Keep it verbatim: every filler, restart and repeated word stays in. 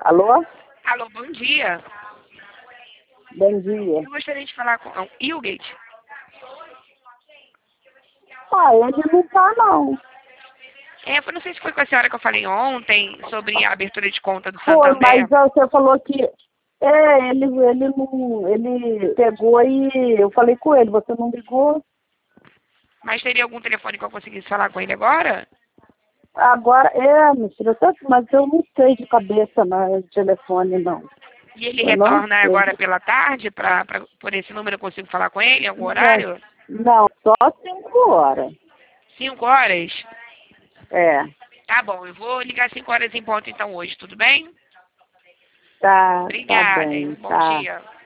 Alô? Alô, bom dia. Bom dia. Eu gostaria de falar com o Ilgate. Ah, ele não tá, não. É, eu não sei se foi com a senhora que eu falei ontem sobre a abertura de conta do Foi, Santander. mas você falou que... É, ele, ele não... Ele pegou e... Eu falei com ele, você não ligou? Mas teria algum telefone que eu conseguisse falar com ele agora? Agora, é, meu filho, eu tô- mas eu não sei de cabeça no telefone, não. E ele Eu não retorna sei. agora pela tarde? Pra, pra, por esse número eu consigo falar com ele em algum Não, horário? não, só cinco horas. Cinco horas? É, Tá bom, eu vou ligar cinco horas em ponto então hoje, tudo bem? tá, tá Obrigada, hein? bem, Bom tá. dia.